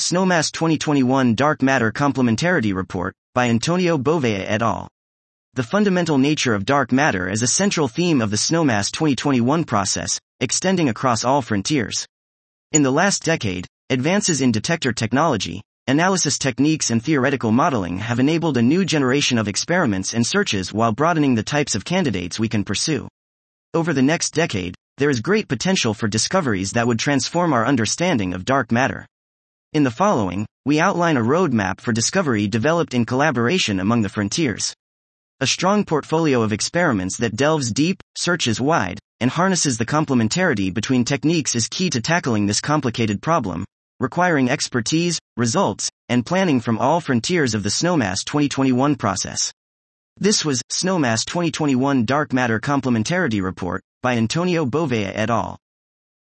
SNOMAS 2021 Dark Matter Complementarity Report, by Antonio Bovea et al. The fundamental nature of dark matter is a central theme of the SNOMAS 2021 process, extending across all frontiers. In the last decade, advances in detector technology, analysis techniques and theoretical modeling have enabled a new generation of experiments and searches while broadening the types of candidates we can pursue. Over the next decade, there is great potential for discoveries that would transform our understanding of dark matter. In the following, we outline a roadmap for discovery developed in collaboration among the frontiers. A strong portfolio of experiments that delves deep, searches wide, and harnesses the complementarity between techniques is key to tackling this complicated problem, requiring expertise, results, and planning from all frontiers of the SNOMAS 2021 process. This was SNOMAS 2021 Dark Matter Complementarity Report, by Antonio Bovea et al.